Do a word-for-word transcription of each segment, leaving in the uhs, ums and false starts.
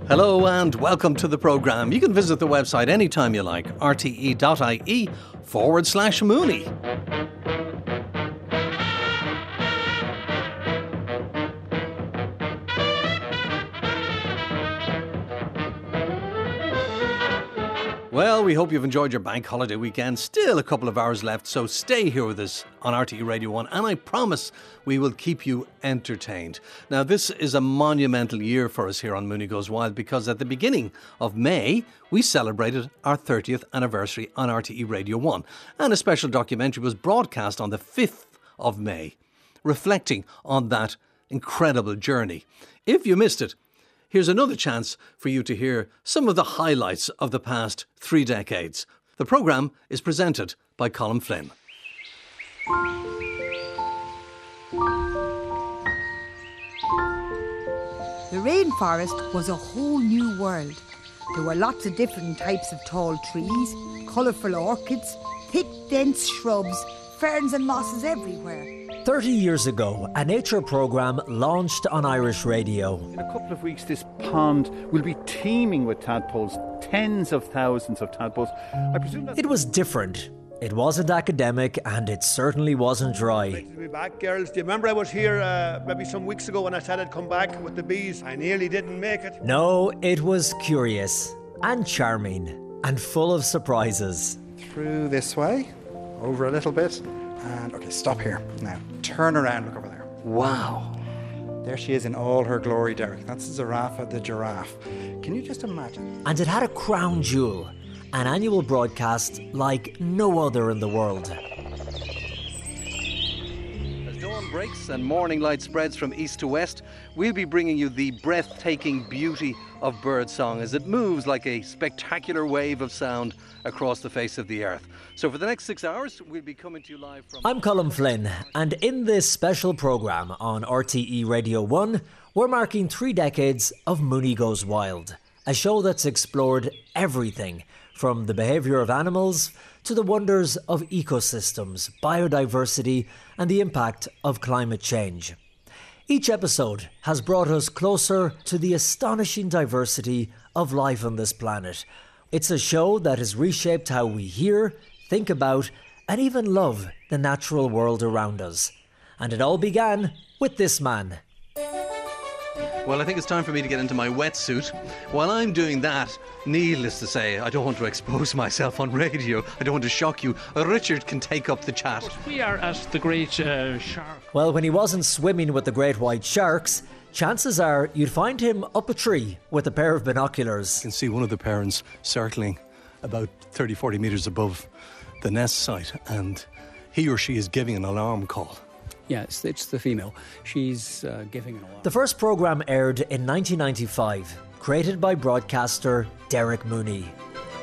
Hello and welcome to the programme. You can visit the website anytime you like, rte.ie forward slash Mooney. Well, we hope you've enjoyed your bank holiday weekend. Still a couple of hours left, so stay here with us on R T E Radio one, and I promise we will keep you entertained. Now, this is a monumental year for us here on Mooney Goes Wild, because at the beginning of May, we celebrated our thirtieth anniversary on R T E Radio one, and a special documentary was broadcast on the fifth of May, reflecting on that incredible journey. If you missed it, here's another chance for you to hear some of the highlights of the past three decades. The programme is presented by Colin Flynn. The rainforest was a whole new world. There were lots of different types of tall trees, colourful orchids, thick, dense shrubs, ferns and mosses everywhere. thirty years ago, a nature programme launched on Irish radio. In a couple of weeks, this pond will be teeming with tadpoles, tens of thousands of tadpoles. I presume that It was different. It wasn't academic, and it certainly wasn't dry. Great to be back, girls. Do you remember I was here uh, maybe some weeks ago when I said I'd come back with the bees? I nearly didn't make it. No, it was curious and charming and full of surprises. Through this way, over a little bit, and okay, stop here. Now, turn around, look over there. Wow. There she is in all her glory, Derek. That's Zarafa the giraffe. Can you just imagine? And it had a crown jewel, an annual broadcast like no other in the world. As dawn breaks and morning light spreads from east to west, we'll be bringing you the breathtaking beauty of birdsong as it moves like a spectacular wave of sound across the face of the earth. So for the next six hours, we'll be coming to you live from... I'm Colin Flynn, and in this special programme on R T E Radio one, we're marking three decades of Mooney Goes Wild, a show that's explored everything from the behaviour of animals to the wonders of ecosystems, biodiversity, and the impact of climate change. Each episode has brought us closer to the astonishing diversity of life on this planet. It's a show that has reshaped how we hear, think about, and even love the natural world around us. And it all began with this man. Well, I think it's time for me to get into my wetsuit. While I'm doing that, needless to say, I don't want to expose myself on radio. I don't want to shock you. Richard can take up the chat. We are at the Great uh, Shark. Well, when he wasn't swimming with the great white sharks, chances are you'd find him up a tree with a pair of binoculars. You can see one of the parents circling about thirty, forty metres above the nest site, and he or she is giving an alarm call. Yeah, it's, it's the female. She's uh, giving an alarm. The first programme aired in nineteen ninety-five, created by broadcaster Derek Mooney.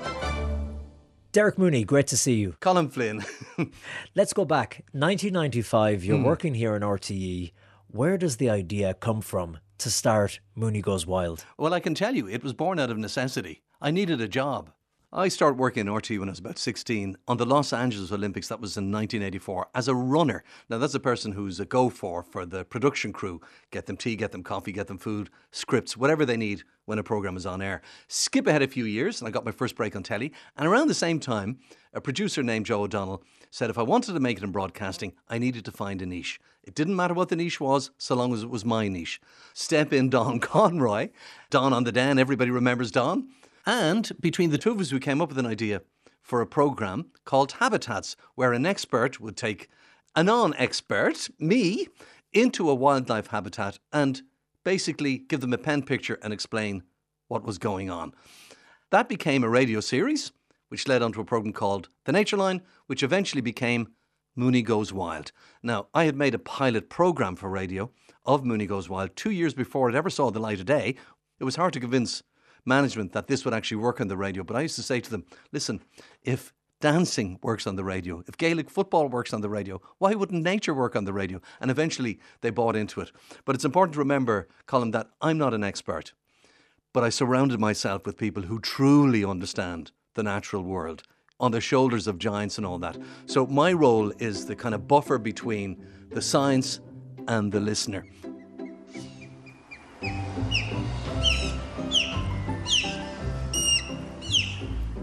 Derek Mooney, great to see you. Colin Flynn. Let's go back. nineteen ninety-five, you're Hmm. working here in R T E. Where does the idea come from to start Mooney Goes Wild? Well, I can tell you, it was born out of necessity. I needed a job. I started working in R T when I was about sixteen on the Los Angeles Olympics. That was in nineteen eighty-four as a runner. Now, that's a person who's a go-for for the production crew. Get them tea, get them coffee, get them food, scripts, whatever they need when a programme is on air. Skip ahead a few years and I got my first break on telly. And around the same time, a producer named Joe O'Donnell said if I wanted to make it in broadcasting, I needed to find a niche. It didn't matter what the niche was, so long as it was my niche. Step in Don Conroy, Don on the Den, everybody remembers Don. And between the two of us, we came up with an idea for a programme called Habitats, where an expert would take a non-expert, me, into a wildlife habitat and basically give them a pen picture and explain what was going on. That became a radio series, which led on to a programme called The Nature Line, which eventually became Mooney Goes Wild. Now, I had made a pilot programme for radio of Mooney Goes Wild two years before it ever saw the light of day. It was hard to convince management that this would actually work on the radio, but I used to say to them, listen, if dancing works on the radio, if Gaelic football works on the radio, why wouldn't nature work on the radio? And eventually they bought into it. But it's important to remember, Colin, that I'm not an expert, but I surrounded myself with people who truly understand the natural world on the shoulders of giants and all that. So my role is the kind of buffer between the science and the listener.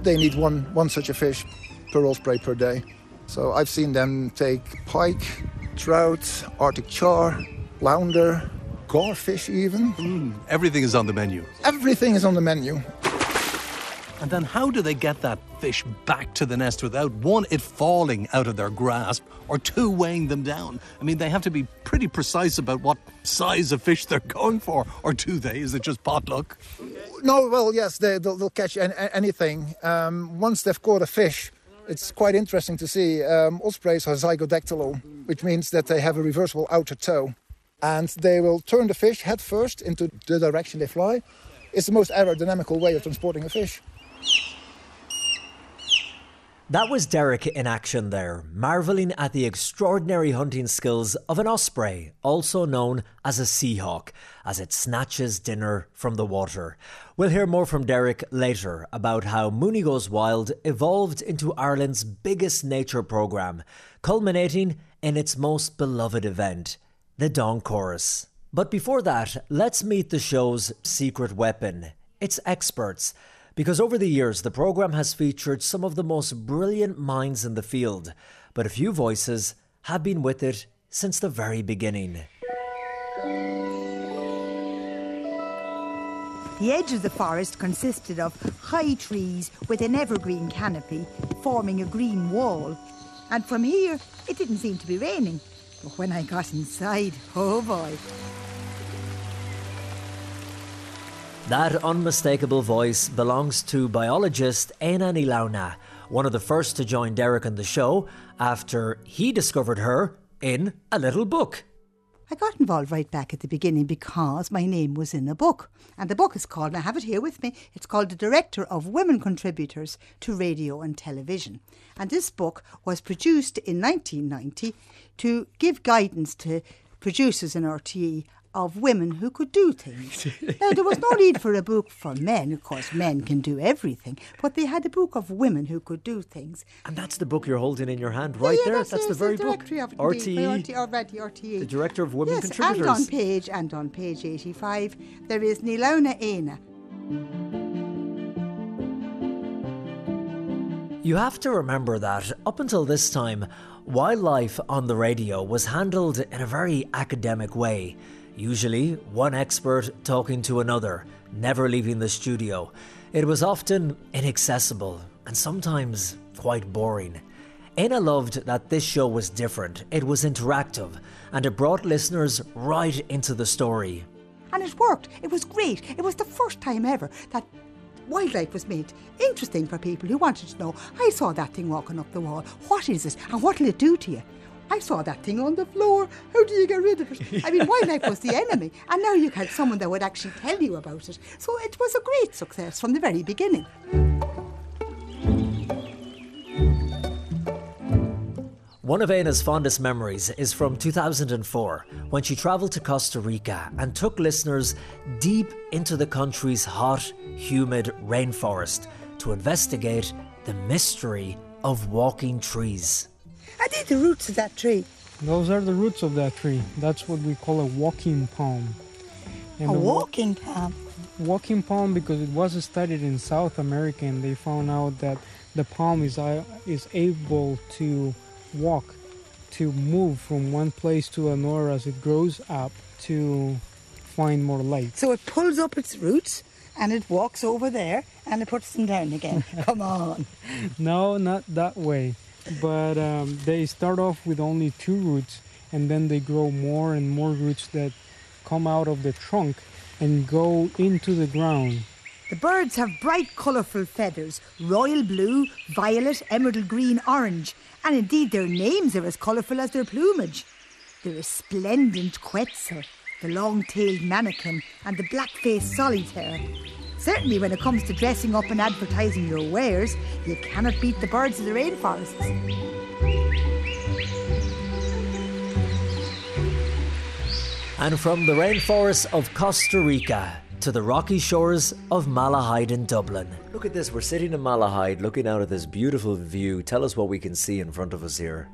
they need one, one such a fish per osprey per day. So I've seen them take pike, trout, Arctic char, flounder, garfish even. Mm, everything is on the menu. Everything is on the menu. And then how do they get that fish back to the nest without, one, it falling out of their grasp, or two, weighing them down? I mean, they have to be pretty precise about what size of fish they're going for, or do they? Is it just potluck? No, well, yes, they, they'll, they'll catch any, anything. Um, once they've caught a fish, it's quite interesting to see. Um, ospreys are zygodactylo, which means that they have a reversible outer toe. And they will turn the fish head first into the direction they fly. It's the most aerodynamical way of transporting a fish. That was Derek in action there, marvelling at the extraordinary hunting skills of an osprey, also known as a seahawk, as it snatches dinner from the water. We'll hear more from Derek later about how Mooney Goes Wild evolved into Ireland's biggest nature programme, culminating in its most beloved event, the Dawn Chorus. But before that, let's meet the show's secret weapon, its experts. Because over the years, the programme has featured some of the most brilliant minds in the field, but a few voices have been with it since the very beginning. The edge of the forest consisted of high trees with an evergreen canopy forming a green wall. And from here, it didn't seem to be raining. But when I got inside, oh boy. That unmistakable voice belongs to biologist Éanna Ní Lamhna, one of the first to join Derek on the show after he discovered her in a little book. I got involved right back at the beginning because my name was in a book. And the book is called, and I have it here with me, it's called The Director of Women Contributors to Radio and Television. And this book was produced in nineteen ninety to give guidance to producers in R T E of women who could do things. Now, there was no need for a book for men. Of course, men can do everything. But they had a book of women who could do things. And that's the book you're holding in your hand right yeah, there. That's, that's the very book. Of R T E. R T E, R T E. The Director of Women yes, Contributors. And on page, and on page eighty-five, there is Ní Lamhna Éanna. You have to remember that up until this time, wildlife on the radio was handled in a very academic way. Usually, one expert talking to another, never leaving the studio. It was often inaccessible and sometimes quite boring. Éanna loved that this show was different, it was interactive, and it brought listeners right into the story. And it worked. It was great. It was the first time ever that wildlife was made interesting for people who wanted to know. I saw that thing walking up the wall. What is it? And what will it do to you? I saw that thing on the floor. How do you get rid of it? I mean, wildlife was the enemy. And now you had someone that would actually tell you about it. So it was a great success from the very beginning. One of Éanna's fondest memories is from two thousand four, when she travelled to Costa Rica and took listeners deep into the country's hot, humid rainforest to investigate the mystery of walking trees. Are they the roots of that tree? Those are the roots of that tree. That's what we call a walking palm. And a the walking palm? Walking palm because it was studied in South America and they found out that the palm is, uh, is able to walk, to move from one place to another as it grows up to find more light. So it pulls up its roots and it walks over there and it puts them down again. Come on. No, not that way. But um, they start off with only two roots and then they grow more and more roots that come out of the trunk and go into the ground. The birds have bright, colourful feathers, royal blue, violet, emerald green, orange, and indeed their names are as colourful as their plumage. The resplendent quetzal, the long-tailed manakin, and the black-faced solitaire. Certainly when it comes to dressing up and advertising your wares, you cannot beat the birds of the rainforests. And from the rainforests of Costa Rica to the rocky shores of Malahide in Dublin. Look at this, we're sitting in Malahide looking out at this beautiful view. Tell us what we can see in front of us here.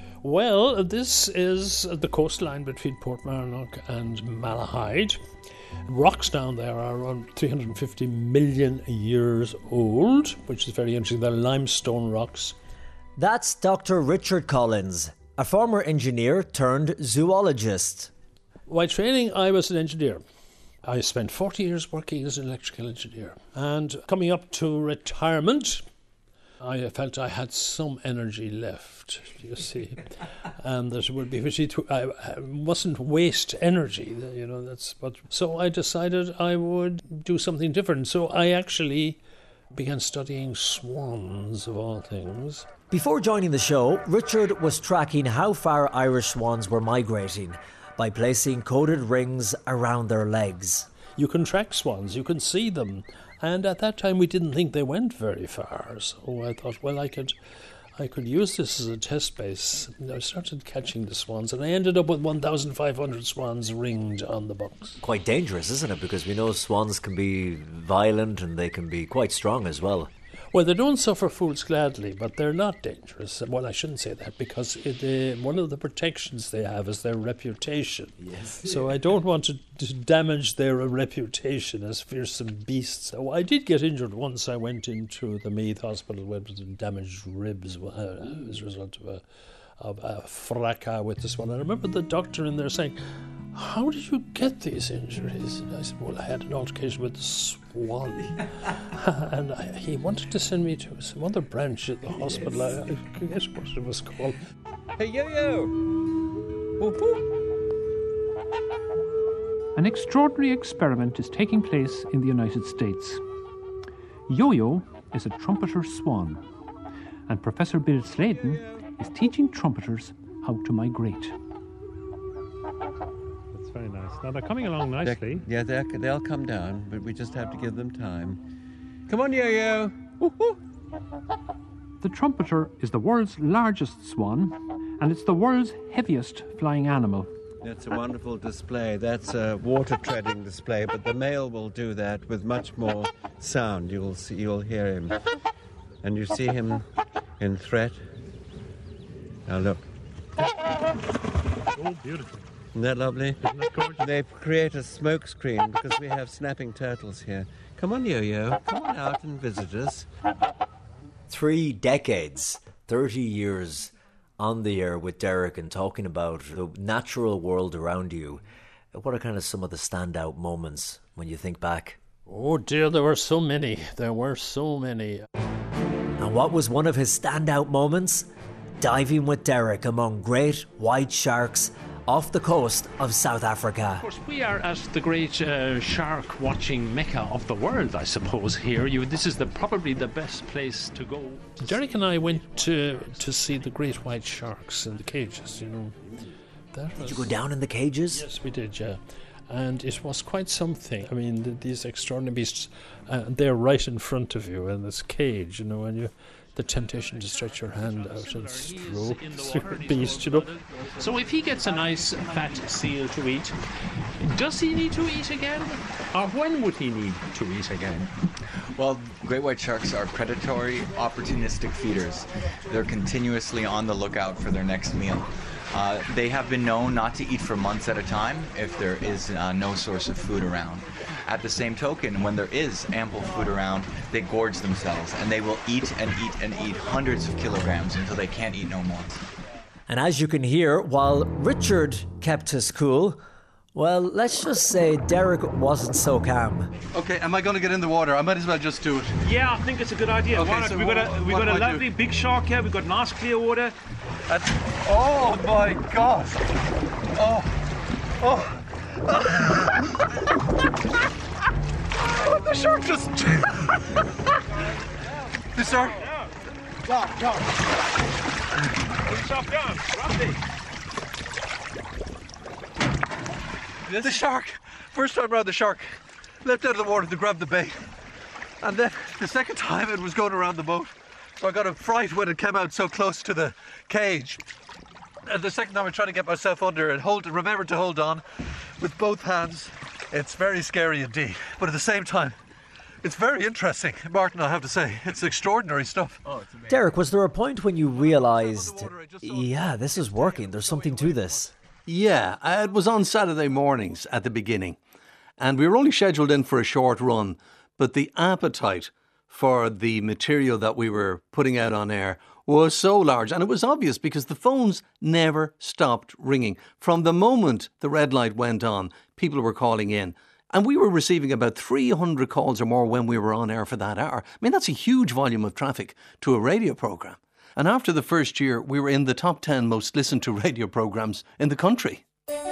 Well, this is the coastline between Portmarnock and Malahide. Rocks down there are around three hundred fifty million years old, which is very interesting. They're limestone rocks. That's Doctor Richard Collins, a former engineer turned zoologist. By training, I was an engineer. I spent forty years working as an electrical engineer. And coming up to retirement, I felt I had some energy left, you see, and that would be I mustn't waste energy, you know. That's what. So I decided I would do something different. So I actually began studying swans, of all things. Before joining the show, Richard was tracking how far Irish swans were migrating by placing coded rings around their legs. You can track swans, you can see them. And at that time, we didn't think they went very far. So I thought, well, I could I could use this as a test base. And I started catching the swans, and I ended up with one thousand five hundred swans ringed on the box. Quite dangerous, isn't it? Because we know swans can be violent and they can be quite strong as well. Well, they don't suffer fools gladly, but they're not dangerous. Well, I shouldn't say that, because it, uh, one of the protections they have is their reputation. Yes. So I don't want to, to damage their reputation as fearsome beasts. So I did get injured once. I went into the Meath Hospital with damaged ribs uh, as a result of a, of a fracas with this one. I remember the doctor in there saying, "How did you get these injuries?" And I said, "Well, I had an altercation with the swan." And I, he wanted to send me to some other branch at the hospital. I, I forget what it was called. Hey, yo-yo! Whoop, whoop. An extraordinary experiment is taking place in the United States. Yo-yo is a trumpeter swan, and Professor Bill Sladen is teaching trumpeters how to migrate. Very nice. Now they're coming along nicely. They're, yeah, they're, they'll come down, but we just have to give them time. Come on, yo-yo! Woo-hoo. The trumpeter is the world's largest swan, and it's the world's heaviest flying animal. That's a wonderful display. That's a water treading display, but the male will do that with much more sound. You'll see, you'll hear him, and you see him in threat. Now look. Oh, beautiful. Isn't that lovely? Isn't that gorgeous? They create a smoke screen because we have snapping turtles here. Come on, Yo-Yo. Come on out and visit us. Three decades, thirty years on the air with Derek and talking about the natural world around you. What are kind of some of the standout moments when you think back? Oh dear, there were so many. There were so many. And what was one of his standout moments? Diving with Derek among great white sharks off the coast of South Africa. Of course, we are at the great uh, shark watching mecca of the world, I suppose, here. You, this is the probably the best place to go. Derek and I went to to see the great white sharks in the cages, you know. That did was, you go down in the cages? Yes, we did, yeah. And it was quite something. I mean, the, these extraordinary beasts, uh, they're right in front of you in this cage, you know, and you... the temptation to stretch your hand out and stroke the beast, you know. So if he gets a nice fat seal to eat, does he need to eat again? Or when would he need to eat again? Well, great white sharks are predatory, opportunistic feeders. They're continuously on the lookout for their next meal. Uh, they have been known not to eat for months at a time if there is uh, no source of food around. At the same token, when there is ample food around, they gorge themselves, and they will eat and eat and eat hundreds of kilograms until they can't eat no more. And as you can hear, while Richard kept his cool, well, let's just say Derek wasn't so calm. Okay, am I going to get in the water? I might as well just do it. Yeah, I think it's a good idea. Okay, Why so we've got a, what, we've what got a do I lovely do? big shark here. We've got nice clear water. And, oh my God! Oh, oh! Oh, the shark just... the shark... Go, go. Put yourself down. Rusty. The shark, first time around, the shark leapt out of the water to grab the bait. And then the second time it was going around the boat. So I got a fright when it came out so close to the cage. And the second time I tried to get myself under and hold, remember to hold on with both hands. It's very scary indeed. But at the same time, it's very interesting, Martin, I have to say. It's extraordinary stuff. Oh, it's amazing. Derek, was there a point when you realised, yeah, this is working, there's something to this? Yeah, it was on Saturday mornings at the beginning. And we were only scheduled in for a short run, but the appetite for the material that we were putting out on air was so large. And it was obvious because the phones never stopped ringing. From the moment the red light went on, people were calling in. And we were receiving about three hundred calls or more when we were on air for that hour. I mean, that's a huge volume of traffic to a radio programme. And after the first year, we were in the top ten most listened to radio programmes in the country.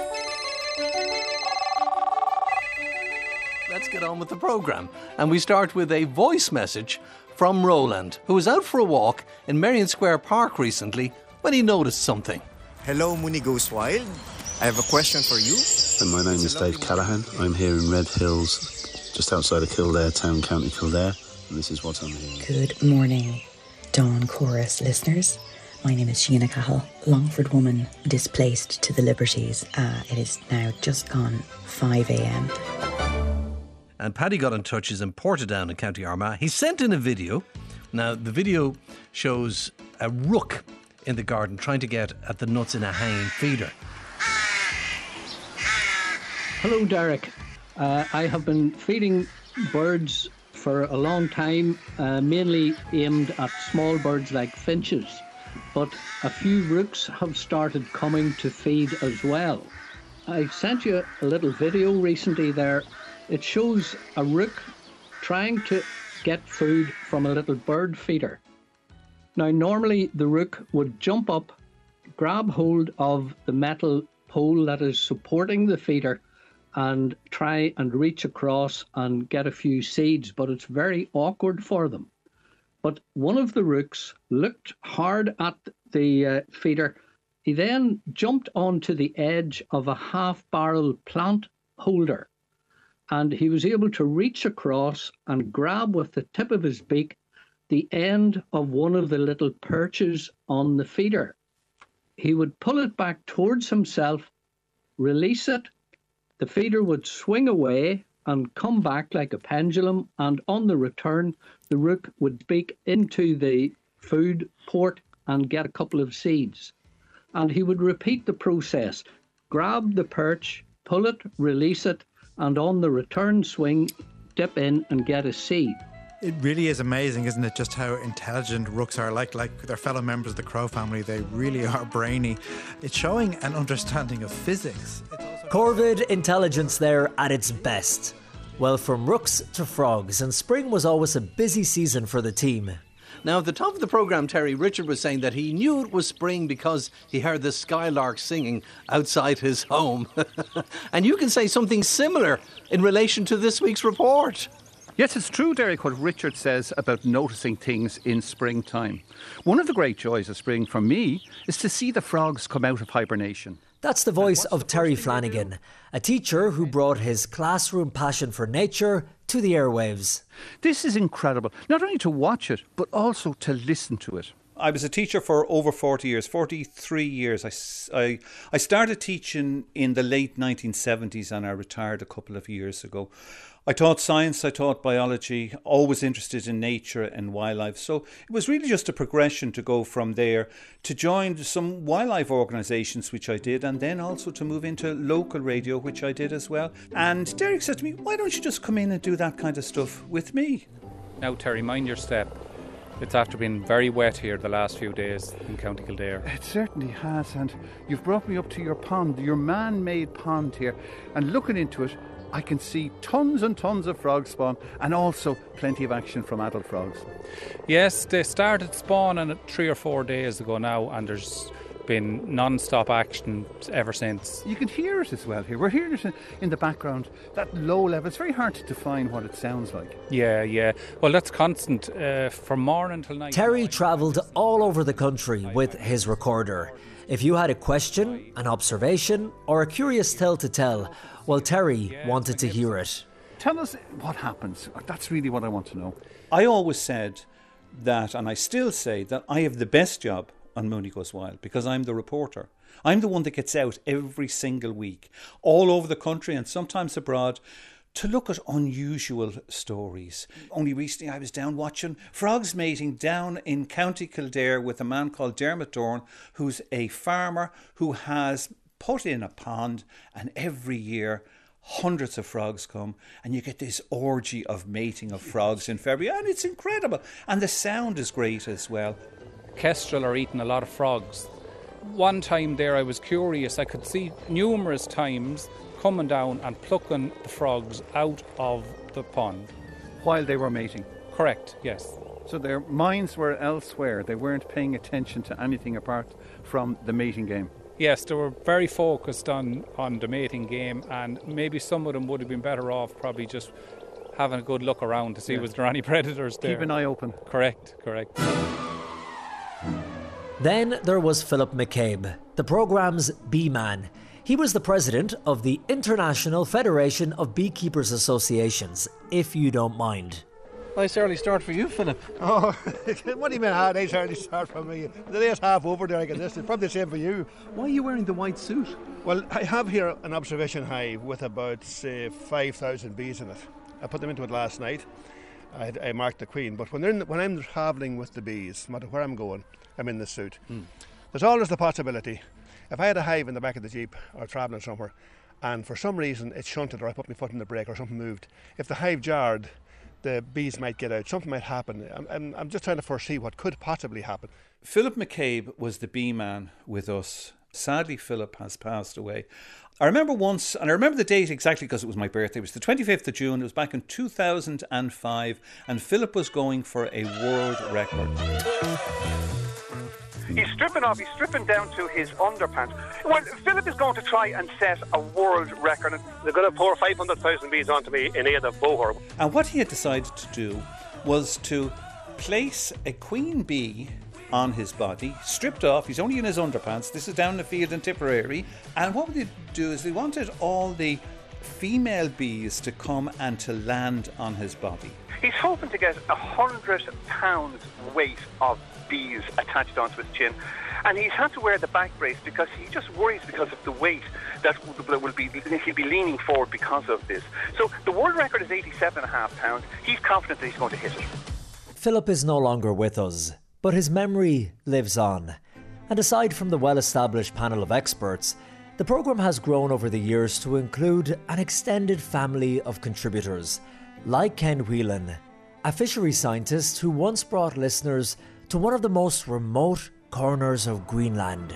Let's get on with the programme. And we start with a voice message from Roland, who was out for a walk in Merrion Square Park recently when he noticed something. Hello, Mooney Goes Wild. I have a question for you. And my name is Dave Callaghan. I'm here in Red Hills, just outside of Kildare Town, County Kildare. And this is what I'm hearing. Good morning, Dawn Chorus listeners. My name is Sheena Cahill, Longford woman displaced to the Liberties. Uh, it is now just gone five a.m. And Paddy got in touch. He's in Portadown in County Armagh. He sent in a video. Now, the video shows a rook in the garden trying to get at the nuts in a hanging feeder. Hello, Derek. Uh, I have been feeding birds for a long time, uh, mainly aimed at small birds like finches. But a few rooks have started coming to feed as well. I sent you a little video recently there. It shows a rook trying to get food from a little bird feeder. Now, normally the rook would jump up, grab hold of the metal pole that is supporting the feeder and try and reach across and get a few seeds, but it's very awkward for them. But one of the rooks looked hard at the uh, feeder. He then jumped onto the edge of a half-barrel plant holder, and he was able to reach across and grab with the tip of his beak the end of one of the little perches on the feeder. He would pull it back towards himself, release it, the feeder would swing away and come back like a pendulum, and on the return, the rook would beak into the food port and get a couple of seeds. And he would repeat the process, grab the perch, pull it, release it, and on the return swing, dip in and get a seed. It really is amazing, isn't it, just how intelligent rooks are. Like like their fellow members of the crow family, they really are brainy. It's showing an understanding of physics. Corvid intelligence there at its best. Well, from rooks to frogs, and spring was always a busy season for the team. Now, at the top of the programme, Terry, Richard was saying that he knew it was spring because he heard the skylark singing outside his home. And you can say something similar in relation to this week's report. Yes, it's true, Derek, what Richard says about noticing things in springtime. One of the great joys of spring for me is to see the frogs come out of hibernation. That's the voice of Terry Flanagan, a teacher who brought his classroom passion for nature to the airwaves. This is incredible, not only to watch it, but also to listen to it. I was a teacher for over forty years, forty-three years. I, I, I started teaching in the late nineteen seventies and I retired a couple of years ago. I taught science, I taught biology, always interested in nature and wildlife. So it was really just a progression to go from there to join some wildlife organisations, which I did, and then also to move into local radio, which I did as well. And Derek said to me, why don't you just come in and do that kind of stuff with me? Now, Terry, mind your step. It's after being very wet here the last few days in County Kildare. It certainly has, and you've brought me up to your pond, your man-made pond here, and looking into it, I can see tons and tons of frog spawn and also plenty of action from adult frogs. Yes, they started spawning three or four days ago now, and there's been non-stop action ever since. You can hear it as well here. We're hearing it in the background, that low level. It's very hard to define what it sounds like. Yeah, yeah. Well, that's constant uh, from morning till night. Terry travelled all over the country with his recorder. If you had a question, an observation, or a curious tale to tell, well, Terry wanted to hear it. Tell us what happens. That's really what I want to know. I always said that, and I still say, that I have the best job on Mooney Goes Wild because I'm the reporter. I'm the one that gets out every single week, all over the country and sometimes abroad, to look at unusual stories. Only recently I was down watching frogs mating down in County Kildare with a man called Dermot Dorn, who's a farmer who has put in a pond, and every year hundreds of frogs come, and you get this orgy of mating of frogs in February, and it's incredible. And the sound is great as well. Kestrel are eating a lot of frogs. One time there I was curious, I could see numerous times coming down and plucking the frogs out of the pond. While they were mating? Correct, yes. So their minds were elsewhere. They weren't paying attention to anything apart from the mating game. Yes, they were very focused on, on the mating game, and maybe some of them would have been better off probably just having a good look around to see yeah. was there any predators there. Keep an eye open. Correct, correct. Then there was Philip McCabe, the programme's bee man. He was the president of the International Federation of Beekeepers Associations, if you don't mind. Nice early start for you, Philip. Oh, what do you mean, ah, nice early start for me? The day's half over there, I get this. It's probably the same for you. Why are you wearing the white suit? Well, I have here an observation hive with about, say, five thousand bees in it. I put them into it last night. I, I marked the queen, but when, they're in, when I'm travelling with the bees, no matter where I'm going, I'm in this suit. Mm. There's always the possibility, if I had a hive in the back of the Jeep or travelling somewhere, and for some reason it shunted or I put my foot in the brake or something moved, if the hive jarred, the bees might get out, something might happen. I'm, I'm, I'm just trying to foresee what could possibly happen. Philip McCabe was the bee man with us. Sadly, Philip has passed away. I remember once, and I remember the date exactly because it was my birthday, it was the twenty-fifth of June, it was back in two thousand five, and Philip was going for a world record. He's stripping off, he's stripping down to his underpants. Well, Philip is going to try and set a world record. They're going to pour five hundred thousand bees onto me in aid of Boher. And what he had decided to do was to place a queen bee on his body, stripped off, he's only in his underpants, this is down in the field in Tipperary, and what they do is they wanted all the female bees to come and to land on his body. He's hoping to get a hundred pounds weight of bees attached onto his chin, and he's had to wear the back brace because he just worries because of the weight that will be he'll be leaning forward because of this. So the world record is eighty-seven and a half pounds. He's confident that he's going to hit it. Philip is no longer with us, but his memory lives on. And aside from the well-established panel of experts, the programme has grown over the years to include an extended family of contributors, like Ken Whelan, a fishery scientist who once brought listeners to one of the most remote corners of Greenland.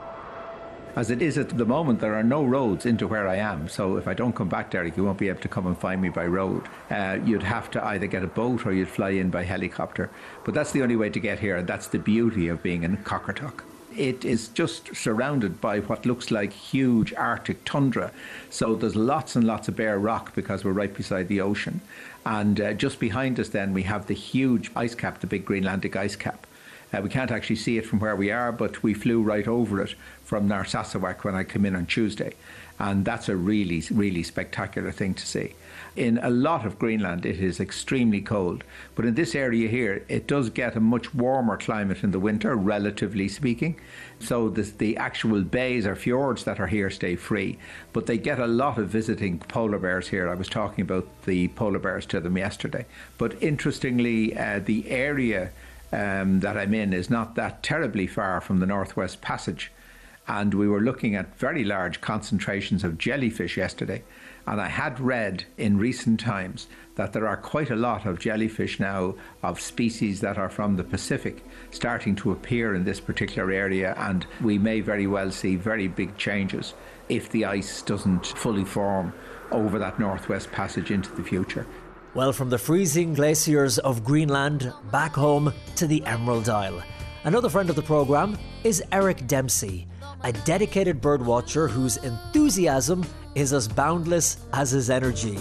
As it is at the moment, there are no roads into where I am, so if I don't come back, Derek, you won't be able to come and find me by road. Uh, you'd have to either get a boat or you'd fly in by helicopter. But that's the only way to get here, and that's the beauty of being in Cockatock. It is just surrounded by what looks like huge Arctic tundra, so there's lots and lots of bare rock because we're right beside the ocean. And uh, just behind us then we have the huge ice cap, the big Greenlandic ice cap. Uh, we can't actually see it from where we are, but we flew right over it from Narsarsuaq when I came in on Tuesday. And that's a really, really spectacular thing to see. In a lot of Greenland, it is extremely cold. But in this area here, it does get a much warmer climate in the winter, relatively speaking. So the, the actual bays or fjords that are here stay free. But they get a lot of visiting polar bears here. I was talking about the polar bears to them yesterday. But interestingly, uh, the area Um, that I'm in is not that terribly far from the Northwest Passage, and we were looking at very large concentrations of jellyfish yesterday, and I had read in recent times that there are quite a lot of jellyfish now of species that are from the Pacific starting to appear in this particular area, and we may very well see very big changes if the ice doesn't fully form over that Northwest Passage into the future. Well, from the freezing glaciers of Greenland back home to the Emerald Isle. Another friend of the programme is Eric Dempsey, a dedicated birdwatcher whose enthusiasm is as boundless as his energy.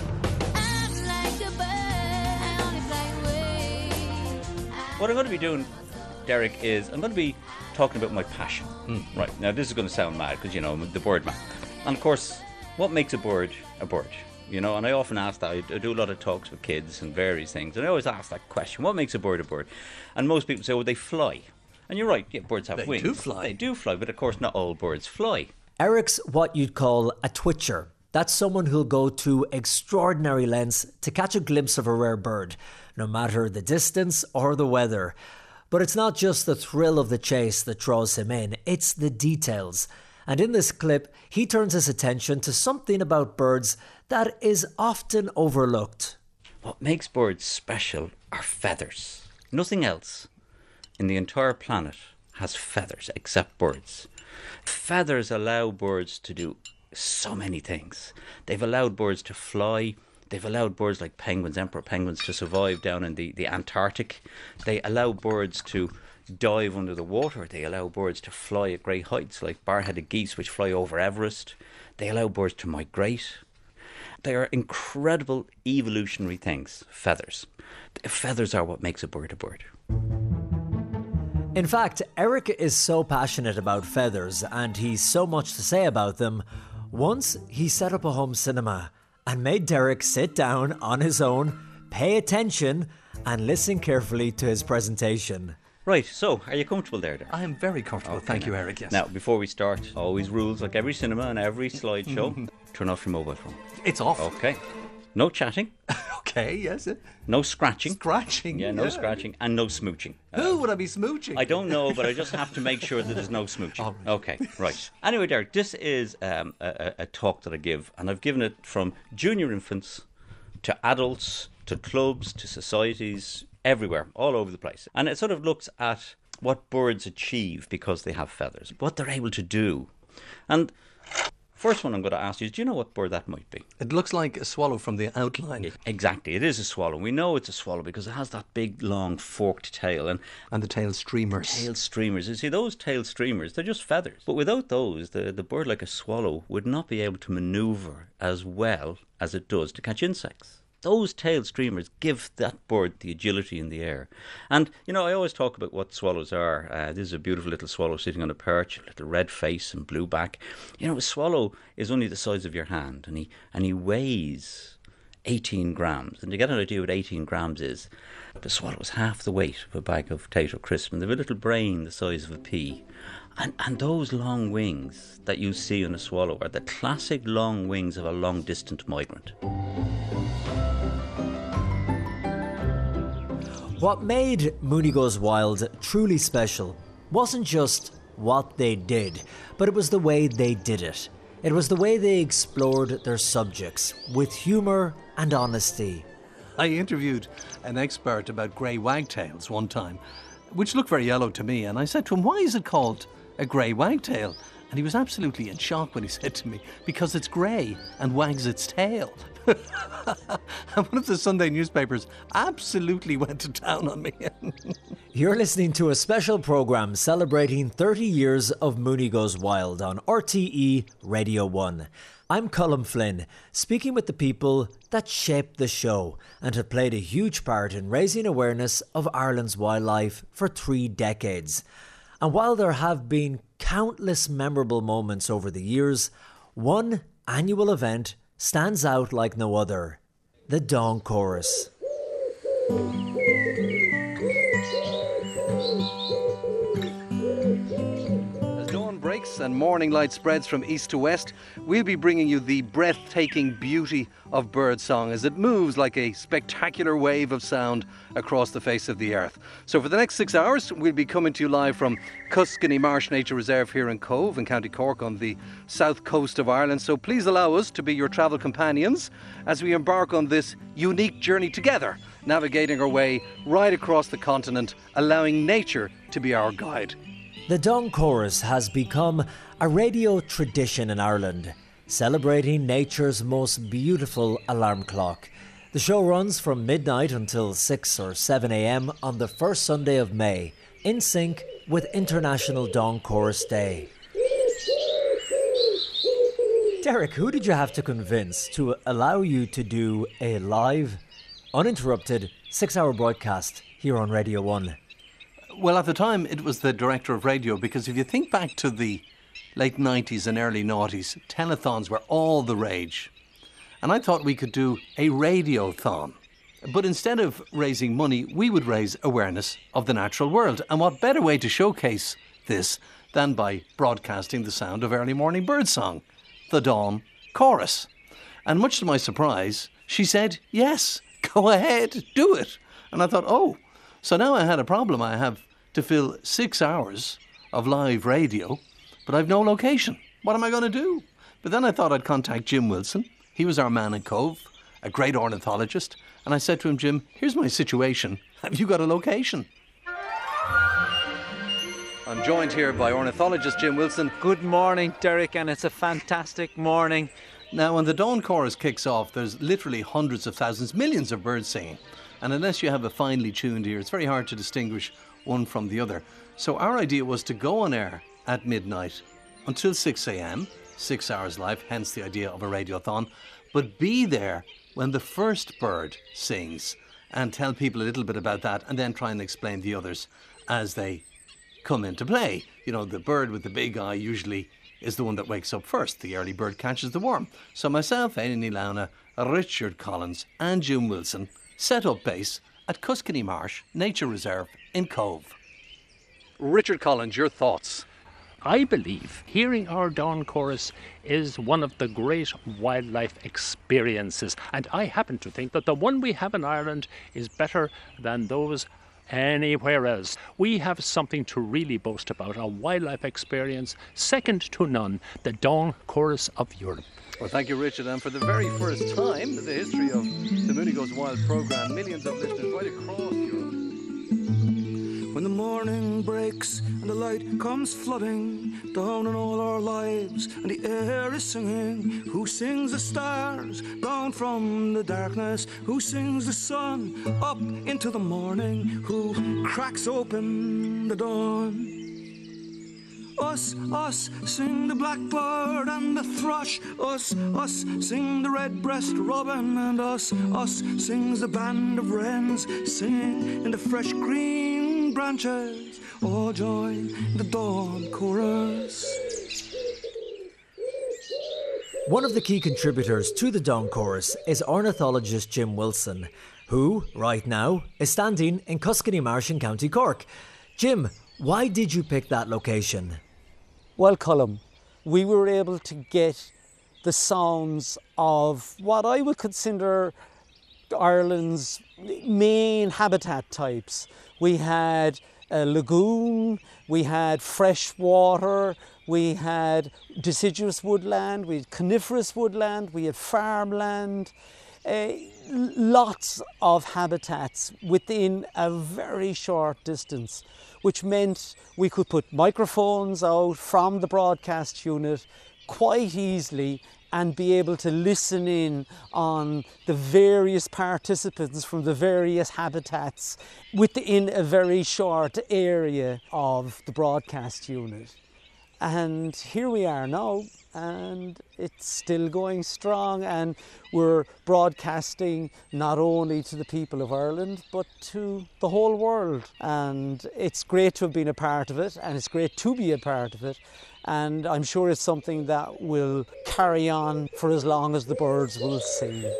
What I'm going to be doing, Derek, is I'm going to be talking about my passion. Mm. Right, now this is going to sound mad because, you know, I'm the bird man. And of course, what makes a bird a bird? You know, and I often ask that. I do a lot of talks with kids and various things, and I always ask that question: what makes a bird a bird? And most people say, well, they fly. And you're right, yeah, birds have they wings. They do fly. They do fly, but of course not all birds fly. Eric's what you'd call a twitcher. That's someone who'll go to extraordinary lengths to catch a glimpse of a rare bird, no matter the distance or the weather. But it's not just the thrill of the chase that draws him in, it's the details. And in this clip, he turns his attention to something about birds that is often overlooked. What makes birds special are feathers. Nothing else in the entire planet has feathers except birds. Feathers allow birds to do so many things. They've allowed birds to fly. They've allowed birds like penguins, emperor penguins, to survive down in the, the Antarctic. They allow birds to dive under the water. They allow birds to fly at great heights, like bar-headed geese, which fly over Everest. They allow birds to migrate. They are incredible evolutionary things, feathers. Feathers are what makes a bird a bird. In fact, Eric is so passionate about feathers and he's so much to say about them. Once he set up a home cinema and made Derek sit down on his own, pay attention and listen carefully to his presentation. Right, so are you comfortable there, Derek? I am very comfortable, Okay, thank now. you, Eric, yes. Now, before we start, always rules like every cinema and every slideshow. Turn off your mobile phone. It's off. Okay. No chatting. Okay, yes. No scratching. Scratching? Yeah, no yeah. scratching and no smooching. Who would I be smooching? I don't know, but I just have to make sure that there's no smooching. Oh, right. Okay, right. Anyway, Derek, this is um, a, a talk that I give, and I've given it from junior infants to adults to clubs to societies, everywhere, all over the place. And it sort of looks at what birds achieve because they have feathers, what they're able to do. And first one I'm going to ask you is, do you know what bird that might be? It looks like a swallow from the outline. Exactly, it is a swallow. We know it's a swallow because it has that big, long, forked tail. And, and the tail streamers. Tail streamers. You see, those tail streamers, they're just feathers. But without those, the, the bird, like a swallow, would not be able to manoeuvre as well as it does to catch insects. Those tail streamers give that bird the agility in the air. And, you know, I always talk about what swallows are. Uh, this is a beautiful little swallow sitting on a perch, a little red face and blue back. You know, a swallow is only the size of your hand, and he and he weighs eighteen grams. And to get an idea what eighteen grams is, the swallow is half the weight of a bag of potato crisps, and they have a little brain the size of a pea. And, and those long wings that you see in a swallow are the classic long wings of a long-distant migrant. What made Mooney Goes Wild truly special wasn't just what they did, but it was the way they did it. It was the way they explored their subjects with humour and honesty. I interviewed an expert about grey wagtails one time, which looked very yellow to me, and I said to him, why is it called a grey wagtail? And he was absolutely in shock when he said to me, because it's grey and wags its tail. And one of the Sunday newspapers absolutely went to town on me. You're listening to a special programme celebrating thirty years of Mooney Goes Wild on R T E Radio one. I'm Colm Flynn, speaking with the people that shaped the show and have played a huge part in raising awareness of Ireland's wildlife for three decades. And while there have been countless memorable moments over the years, one annual event stands out like no other: the Dawn Chorus. As dawn breaks and morning light spreads from east to west, we'll be bringing you the breathtaking beauty of birdsong as it moves like a spectacular wave of sound across the face of the earth. So for the next six hours, we'll be coming to you live from Cuskenny Marsh Nature Reserve here in Cove in County Cork on the south coast of Ireland. So please allow us to be your travel companions as we embark on this unique journey together, navigating our way right across the continent, allowing nature to be our guide. The Dawn Chorus has become a radio tradition in Ireland, celebrating nature's most beautiful alarm clock. The show runs from midnight until six or seven a.m. on the first Sunday of May, in sync with International Dawn Chorus Day. Derek, who did you have to convince to allow you to do a live, uninterrupted, six-hour broadcast here on Radio one? Well, at the time, it was the director of radio, because if you think back to the late nineties and early noughties, telethons were all the rage. And I thought we could do a radiothon. But instead of raising money, we would raise awareness of the natural world. And what better way to showcase this than by broadcasting the sound of early morning birdsong, the Dawn Chorus. And much to my surprise, she said, yes, go ahead, do it. And I thought, oh, so now I had a problem. I have to fill six hours of live radio, but I've no location. What am I going to do? But then I thought I'd contact Jim Wilson. He was our man in Cove, a great ornithologist. And I said to him, Jim, here's my situation. Have you got a location? I'm joined here by ornithologist Jim Wilson. Good morning, Derek, and it's a fantastic morning. Now, when the dawn chorus kicks off, there's literally hundreds of thousands, millions of birds singing. And unless you have a finely tuned ear, it's very hard to distinguish one from the other. So our idea was to go on air at midnight until six a.m, six hours live, hence the idea of a radiothon, but be there when the first bird sings and tell people a little bit about that and then try and explain the others as they come into play. You know, the bird with the big eye usually is the one that wakes up first. The early bird catches the worm. So myself, Éanna Ní Lamhna, Richard Collins and Jim Wilson set up base at Cuskenny Marsh Nature Reserve in Cove. Richard Collins, your thoughts? I believe hearing our dawn chorus is one of the great wildlife experiences, and I happen to think that the one we have in Ireland is better than those anywhere else. We have something to really boast about, a wildlife experience second to none, the dawn chorus of Europe. Well, thank you, Richard. And for the very first time in the history of the Mooney Goes Wild programme, millions of listeners right across Europe. When the morning breaks and the light comes flooding down on all our lives and the air is singing, who sings the stars down from the darkness? Who sings the sun up into the morning? Who cracks open the dawn? Us, us, sing the blackbird and the thrush. Us, us, sing the red-breast robin. And us, us, sings the band of wrens, singing in the fresh green branches. All join the dawn chorus. One of the key contributors to the dawn chorus is ornithologist Jim Wilson, who, right now, is standing in Cuskenny Marsh in County Cork. Jim, why did you pick that location? Well, Colm, we were able to get the sounds of what I would consider Ireland's main habitat types. We had a lagoon, we had fresh water, we had deciduous woodland, we had coniferous woodland, we had farmland. Uh, lots of habitats within a very short distance, which meant we could put microphones out from the broadcast unit quite easily and be able to listen in on the various participants from the various habitats within a very short area of the broadcast unit. And here we are now, and it's still going strong, and we're broadcasting not only to the people of Ireland but to the whole world. And it's great to have been a part of it, and it's great to be a part of it, and I'm sure it's something that will carry on for as long as the birds will sing.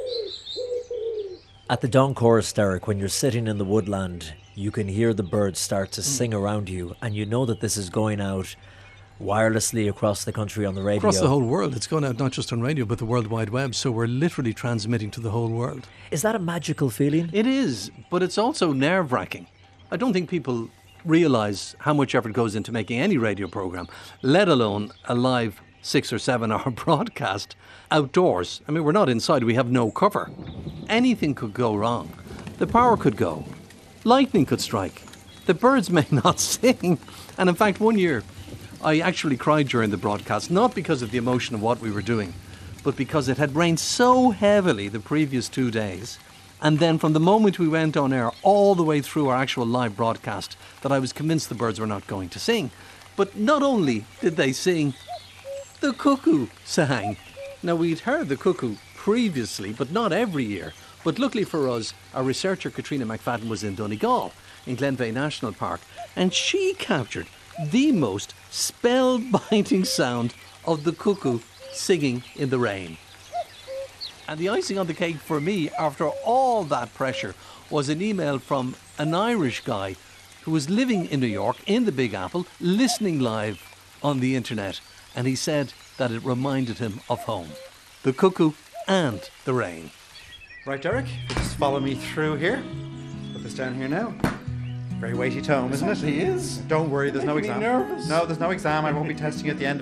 At the dawn chorus, Derek, when you're sitting in the woodland, you can hear the birds start to sing around you, and you know that this is going out wirelessly across the country on the radio. Across the whole world. It's going out not just on radio but the World Wide Web, so we're literally transmitting to the whole world. Is that a magical feeling? It is, but it's also nerve-wracking. I don't think people realise how much effort goes into making any radio programme, let alone a live six or seven hour broadcast outdoors. I mean, we're not inside, we have no cover. Anything could go wrong. The power could go. Lightning could strike. The birds may not sing. And in fact, one year I actually cried during the broadcast, not because of the emotion of what we were doing, but because it had rained so heavily the previous two days. And then from the moment we went on air all the way through our actual live broadcast, that I was convinced the birds were not going to sing. But not only did they sing, the cuckoo sang. Now, we'd heard the cuckoo previously, but not every year. But luckily for us, our researcher Katrina McFadden was in Donegal, in Glenveigh National Park, and she captured the most spellbinding sound of the cuckoo singing in the rain. And the icing on the cake for me, after all that pressure, was an email from an Irish guy who was living in New York, in the Big Apple, listening live on the internet, and he said that it reminded him of home. The cuckoo and the rain. Right, Derek, just follow me through here. Put this down here now. Very weighty tome, isn't it? It is. Don't worry, there's no Making exam. me nervous. No, there's no exam. I won't be testing you at the end of it.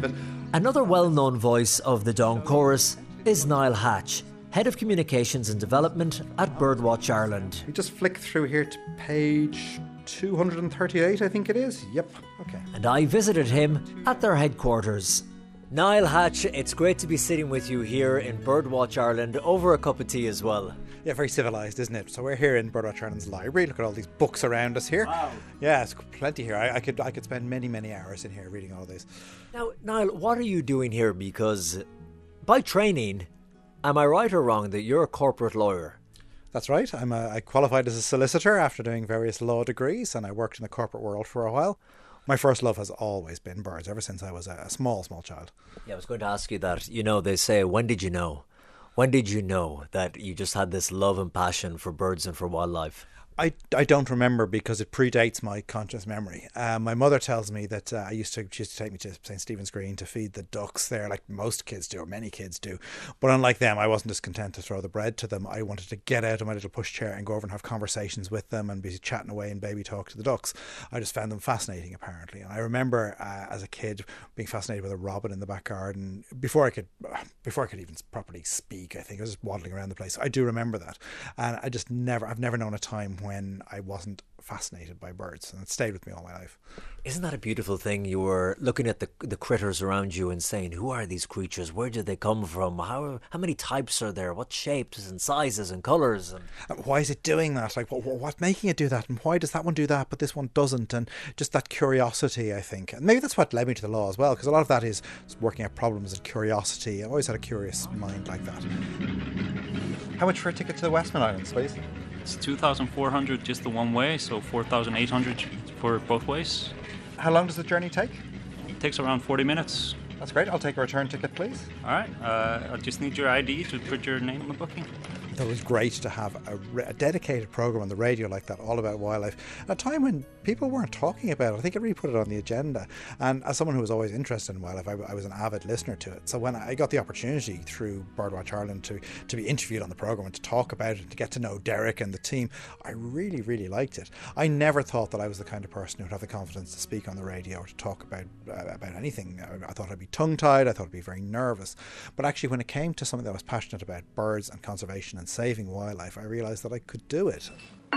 Another well-known voice of the Dawn Chorus is Niall Hatch, Head of Communications and Development at Birdwatch Ireland. We just flick through here to page two hundred thirty-eight, I think it is. Yep, okay. And I visited him at their headquarters. Niall Hatch, it's great to be sitting with you here in Birdwatch Ireland over a cup of tea as well. Yeah, very civilised, isn't it? So we're here in Birdwatch Ireland's library. Look at all these books around us here. Wow. Yeah, it's plenty here. I, I could I could spend many, many hours in here reading all these. Now, Niall, what are you doing here? Because by training, am I right or wrong that you're a corporate lawyer? That's right. I'm a, I qualified as a solicitor after doing various law degrees, and I worked in the corporate world for a while. My first love has always been birds, ever since I was a, a small, small child. Yeah, I was going to ask you that. You know, they say, when did you know? When did you know that you just had this love and passion for birds and for wildlife? I, I don't remember because it predates my conscious memory. Uh, my mother tells me that uh, I used to she used to take me to Saint Stephen's Green to feed the ducks there, like most kids do, or many kids do. But unlike them, I wasn't just content to throw the bread to them. I wanted to get out of my little pushchair and go over and have conversations with them and be chatting away and baby talk to the ducks. I just found them fascinating, apparently. And I remember uh, as a kid being fascinated with a robin in the back garden before I could before I could even properly speak. I think I was just waddling around the place. I do remember that, and I just never I've never known a time when when I wasn't fascinated by birds, and it stayed with me all my life. Isn't that a beautiful thing? You were looking at the the critters around you and saying, who are these creatures? Where did they come from? How how many types are there? What shapes and sizes and colours? And And why is it doing that? Like, what, what's making it do that? And why does that one do that, but this one doesn't? And just that curiosity, I think. And maybe that's what led me to the law as well, because a lot of that is working out problems and curiosity. I've always had a curious mind like that. How much for a ticket to the Westman Islands, please? It's two thousand four hundred just the one way, so four thousand eight hundred for both ways. How long does the journey take? It takes around forty minutes. That's great. I'll take a return ticket, please. All right. Uh, I just need your I D to put your name on the booking. It was great to have a, a dedicated programme on the radio like that, all about wildlife, at a time when people weren't talking about it. I think it really put it on the agenda. And as someone who was always interested in wildlife, I, I was an avid listener to it. So when I got the opportunity through Birdwatch Ireland to, to be interviewed on the programme and to talk about it, and to get to know Derek and the team, I really, really liked it. I never thought that I was the kind of person who would have the confidence to speak on the radio or to talk about uh, about anything. I, I thought I'd be tongue-tied, I thought I'd be very nervous. But actually, when it came to something that I was passionate about, birds and conservation and saving wildlife, I realised that I could do it.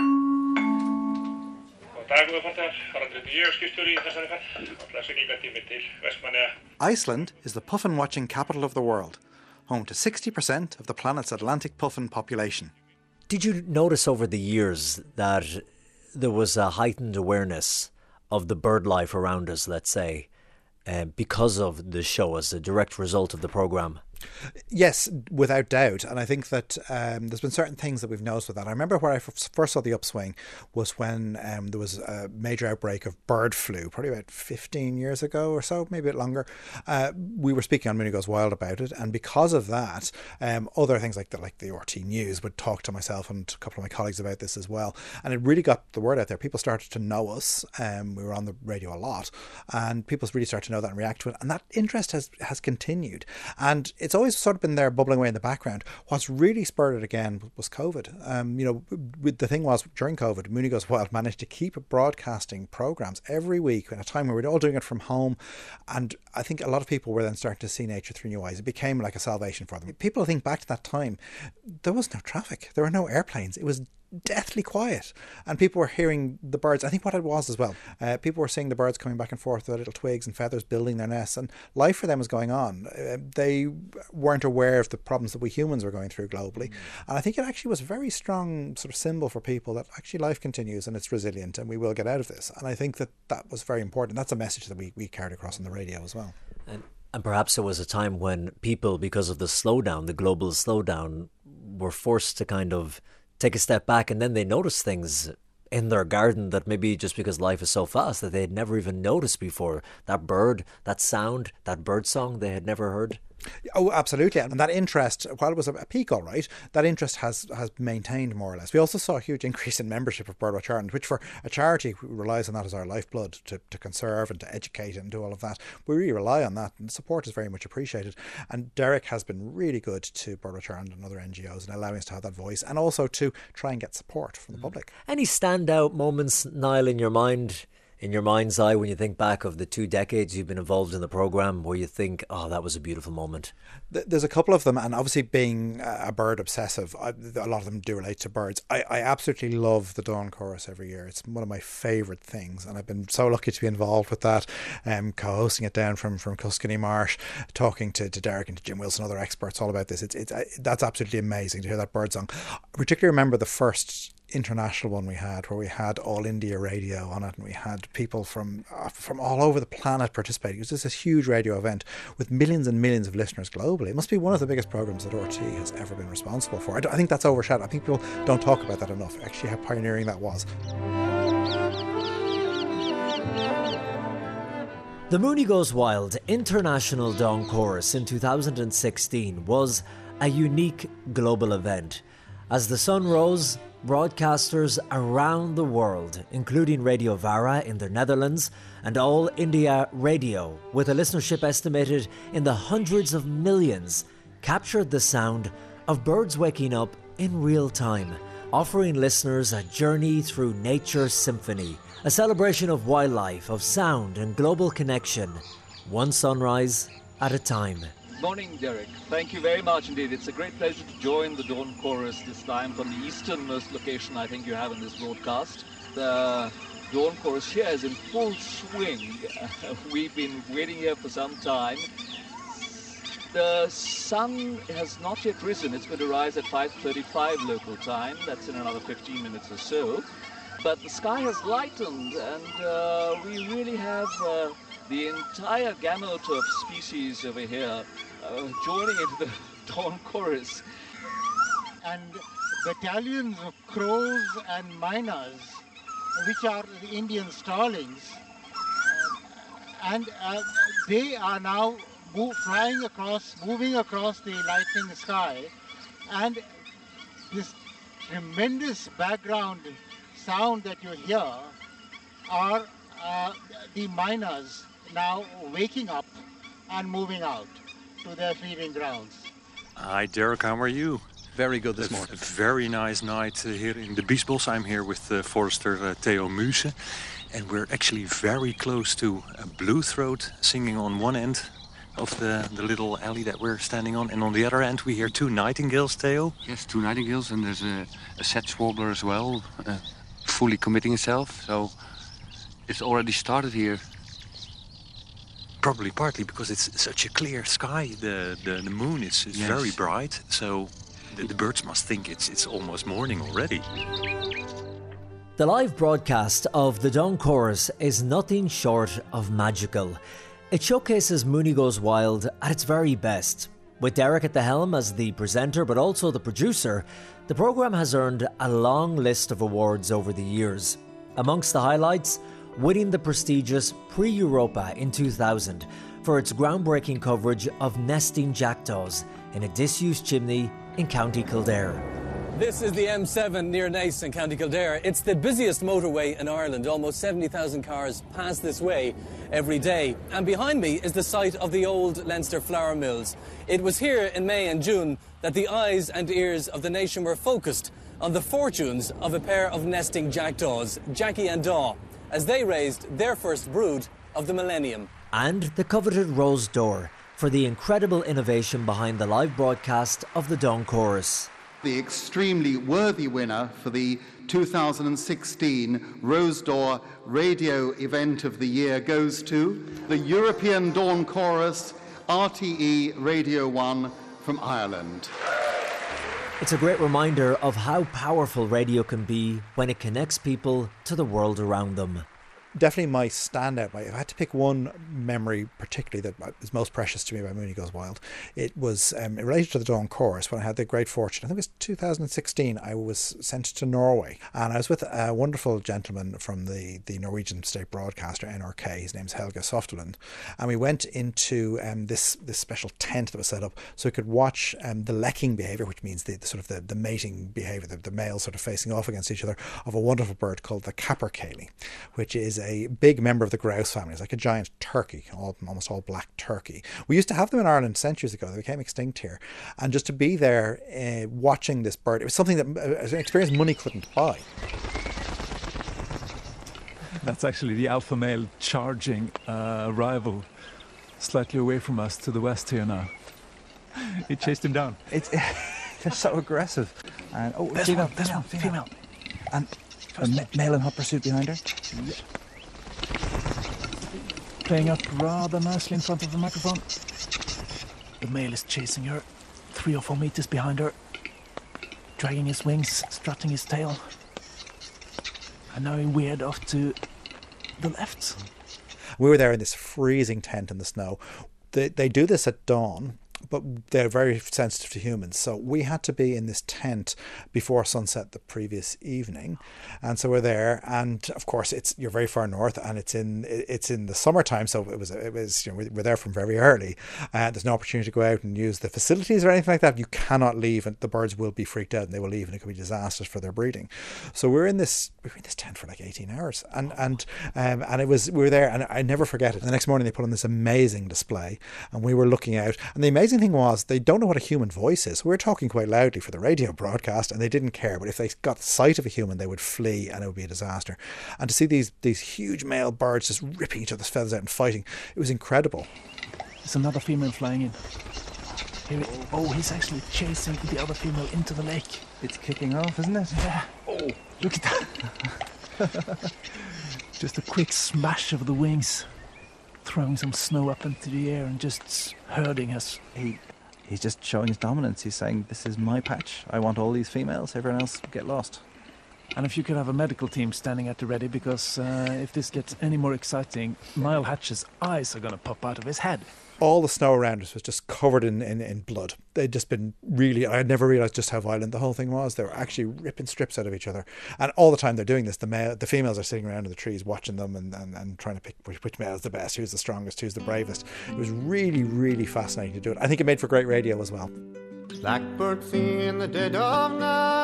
Iceland is the puffin watching capital of the world, home to sixty percent of the planet's Atlantic puffin population. did you notice over the years that there was a heightened awareness of the bird life around us, let's say, uh, because of the show as a direct result of the programme? Yes, without doubt. And I think that um, there's been certain things that we've noticed with that. I remember where I f- first saw the upswing was when um, there was a major outbreak of bird flu, probably about fifteen years ago or so, maybe a bit longer. Uh, we were speaking on Mooney Goes Wild about it. And because of that, um, other things like the, like the R T News would talk to myself and a couple of my colleagues about this as well. And it really got the word out there. People started to know us. Um, we were on the radio a lot. And people really started to know that and react to it. And that interest has, has continued. And it's It's always sort of been there bubbling away in the background. What's really spurred it again was COVID. Um, you know, the thing was, during COVID, Mooney Goes Wild managed to keep broadcasting programmes every week at a time where we were all doing it from home. And I think a lot of people were then starting to see nature through new eyes. It became like a salvation for them. People think back to that time, there was no traffic. There were no airplanes. It was deathly quiet, and people were hearing the birds. I think what it was as well, uh, people were seeing the birds coming back and forth with their little twigs and feathers, building their nests, and life for them was going on. Uh, they weren't aware of the problems that we humans were going through globally. Mm. And I think it actually was a very strong sort of symbol for people that actually life continues and it's resilient and we will get out of this. And I think that that was very important. That's a message that we, we carried across on the radio as well. And, and perhaps there was a time when people, because of the slowdown, the global slowdown, were forced to kind of take a step back, and then they notice things in their garden that maybe just because life is so fast that they had never even noticed before. That bird, that sound, that bird song they had never heard. Oh, absolutely. And that interest, while it was a peak, all right, that interest has, has maintained more or less. We also saw a huge increase in membership of Birdwatch Ireland, which for a charity who relies on that as our lifeblood to, to conserve and to educate and do all of that. We really rely on that, and support is very much appreciated. And Derek has been really good to Birdwatch Ireland and other N G Os in allowing us to have that voice, and also to try and get support from the public. Any standout moments, Niall, in your mind In your mind's eye, when you think back of the two decades you've been involved in the programme, where you think, oh, that was a beautiful moment? There's a couple of them, and obviously being a bird obsessive, I, a lot of them do relate to birds. I, I absolutely love the Dawn Chorus every year. It's one of my favourite things, and I've been so lucky to be involved with that, um, co-hosting it down from, from Tuscany Marsh, talking to, to Derek and to Jim Wilson, other experts all about this. It's, it's, that's absolutely amazing to hear that bird song. I particularly remember the first international one we had, where we had All India Radio on it, and we had people from uh, from all over the planet participating. It was just this huge radio event with millions and millions of listeners globally. It must be one of the biggest programmes that R T E has ever been responsible for. I, I think that's overshadowed. I think people don't talk about that enough, actually, how pioneering that was. The Mooney Goes Wild International Dawn Chorus in two thousand sixteen was a unique global event. As the sun rose, broadcasters around the world, including Radio Vara in the Netherlands and All India Radio, with a listenership estimated in the hundreds of millions, captured the sound of birds waking up in real time, offering listeners a journey through nature's symphony, a celebration of wildlife, of sound and global connection, one sunrise at a time. Morning, Derek. Thank you very much indeed. It's a great pleasure to join the Dawn Chorus this time from the easternmost location I think you have in this broadcast. The Dawn Chorus here is in full swing. We've been waiting here for some time. The sun has not yet risen. It's going to rise at five thirty-five local time. That's in another fifteen minutes or so. But the sky has lightened, and uh, we really have uh, the entire gamut of species over here uh, joining into the Dawn Chorus. And battalions of crows and miners, which are the Indian starlings, uh, and uh, they are now move, flying across, moving across the lightning sky, and this tremendous background sound that you hear are uh, the miners now waking up and moving out to their feeding grounds. Hi Derek, how are you? Very good this a morning. A very nice night uh, here in the Biesbos. I'm here with uh, forester uh, Theo Muse, and we're actually very close to a blue throat singing on one end of the, the little alley that we're standing on, and on the other end we hear two nightingales, Theo. Yes, two nightingales, and there's a, a sedge warbler as well, uh, fully committing itself, so it's already started here. Probably partly because it's such a clear sky, the, the, the moon is, is yes. very bright, so the, the birds must think it's, it's almost morning already. The live broadcast of the Dawn Chorus is nothing short of magical. It showcases Mooney Goes Wild at its very best. With Derek at the helm as the presenter but also the producer, the programme has earned a long list of awards over the years. Amongst the highlights, winning the prestigious Prix Europa in two thousand for its groundbreaking coverage of nesting jackdaws in a disused chimney in County Kildare. This is the M seven near Naas in County Kildare. It's the busiest motorway in Ireland. Almost seventy thousand cars pass this way every day. And behind me is the site of the old Leinster flour mills. It was here in May and June that the eyes and ears of the nation were focused on the fortunes of a pair of nesting jackdaws, Jackie and Daw, as they raised their first brood of the millennium. And the coveted Rose d'Or for the incredible innovation behind the live broadcast of the Dawn Chorus. The extremely worthy winner for the two thousand sixteen Rose d'Or Radio Event of the Year goes to the European Dawn Chorus, R T E Radio one from Ireland. It's a great reminder of how powerful radio can be when it connects people to the world around them. Definitely my standout. If I had to pick one memory particularly that is most precious to me about Mooney Goes Wild, it was um, related to the Dawn Chorus. When I had the great fortune, I think it was two thousand sixteen, I was sent to Norway, and I was with a wonderful gentleman from the, the Norwegian state broadcaster N R K. His name's Helge Softeland, and we went into um, this this special tent that was set up so we could watch um, the lekking behaviour, which means the, the sort of the, the mating behaviour, the, the males sort of facing off against each other, of a wonderful bird called the capercaillie, which is a big member of the grouse family. It's like a giant turkey, all, almost all black turkey. We used to have them in Ireland centuries ago. They became extinct here. And just to be there uh, watching this bird, it was something that uh, an experience money couldn't buy. That's actually the alpha male charging uh, a rival slightly away from us to the west here now. It chased him down. It's they're so aggressive. And oh, This female, one, this female, one, female, and a ma- male in hot pursuit behind her. Yeah. Playing up rather nicely in front of the microphone. The male is chasing her, three or four meters behind her, dragging his wings, strutting his tail. And now he veered off to the left. We were there in this freezing tent in the snow. They, they do this at dawn, but they're very sensitive to humans. So we had to be in this tent before sunset the previous evening, and so we're there. And of course, it's you're very far north, and it's in it's in the summertime. So it was it was you know we're there from very early. Uh, there's no opportunity to go out and use the facilities or anything like that. You cannot leave, and the birds will be freaked out and they will leave, and it could be disastrous for their breeding. So we're in this we were in this tent for like eighteen hours, and and um, and it was we were there, and I never forget it. The next morning they put on this amazing display, and we were looking out, and the amazing thing was they don't know what a human voice is. We were talking quite loudly for the radio broadcast, and they didn't care. But if they got sight of a human, they would flee, and it would be a disaster. And to see these these huge male birds just ripping each other's feathers out and fighting, it was incredible. There's another female flying in. Here it, oh, he's actually chasing the other female into the lake. It's kicking off, isn't it? Yeah. Oh, look at that. Just a quick smash of the wings, throwing some snow up into the air and just herding us. He, he's just showing his dominance. He's saying, this is my patch. I want all these females. Everyone else get lost. And if you could have a medical team standing at the ready, because uh, if this gets any more exciting, Niall Hatch's eyes are going to pop out of his head. All the snow around us was just covered in, in, in blood. They'd just been really, I had never realised just how violent the whole thing was. They were actually ripping strips out of each other. And all the time they're doing this, the male, the females are sitting around in the trees watching them and, and, and trying to pick which, which male is the best, who's the strongest, who's the bravest. It was really, really fascinating to do it. I think it made for great radio as well. Blackbird sing in the dead of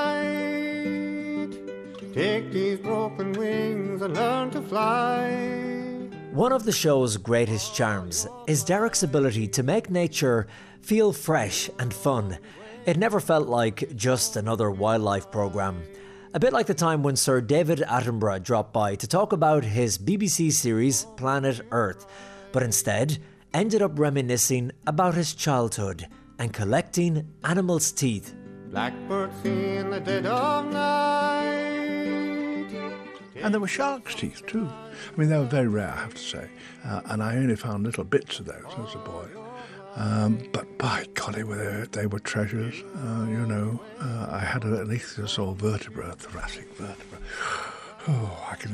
night. Take these broken wings and learn to fly. One of the show's greatest charms is Derek's ability to make nature feel fresh and fun. It never felt like just another wildlife programme. A bit like the time when Sir David Attenborough dropped by to talk about his B B C series Planet Earth, but instead ended up reminiscing about his childhood and collecting animals' teeth. Blackbird sing in the dead of night. And there were shark's teeth too. I mean, they were very rare, I have to say. Uh, and I only found little bits of those as a boy. Um, but by golly, were they, they were treasures. Uh, you know, uh, I had an ichthyosaur vertebra, a thoracic vertebra. Oh, I can.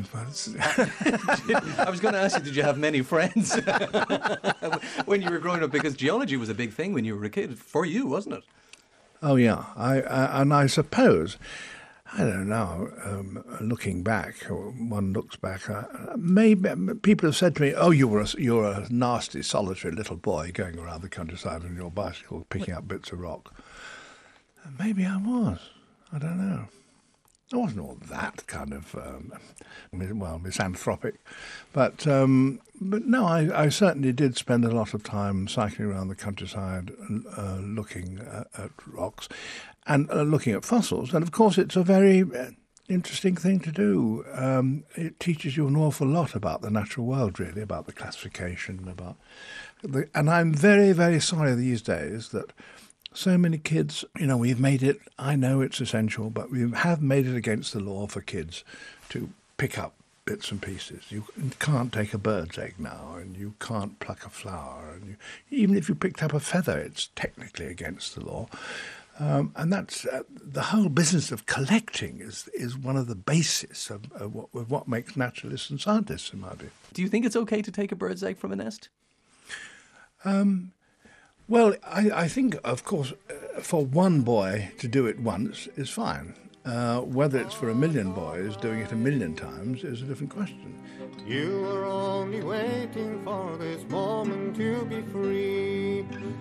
I was going to ask you, did you have many friends when you were growing up? Because geology was a big thing when you were a kid, for you, wasn't it? Oh, yeah. I, I and I suppose. I don't know, um, looking back, one looks back, uh, maybe people have said to me, oh, you were a, you're a nasty, solitary little boy going around the countryside on your bicycle, picking up bits of rock. Maybe I was. I don't know. I wasn't all that kind of, um, well, misanthropic. But, um, but no, I, I certainly did spend a lot of time cycling around the countryside, uh, looking at, at rocks and uh, looking at fossils. And, of course, it's a very interesting thing to do. Um, it teaches you an awful lot about the natural world, really, about the classification, about the, and I'm very, very sorry these days that so many kids, you know, we've made it, I know it's essential, but we have made it against the law for kids to pick up bits and pieces. You can't take a bird's egg now, and you can't pluck a flower. And you, even if you picked up a feather, it's technically against the law. Um, and that's uh, the whole business of collecting is is one of the bases of, of, what, of what makes naturalists and scientists, in my view. Do you think it's okay to take a bird's egg from a nest? Um, well, I, I think, of course, uh, for one boy to do it once is fine. Uh, whether it's for a million boys doing it a million times is a different question. You were only waiting for this moment to be free.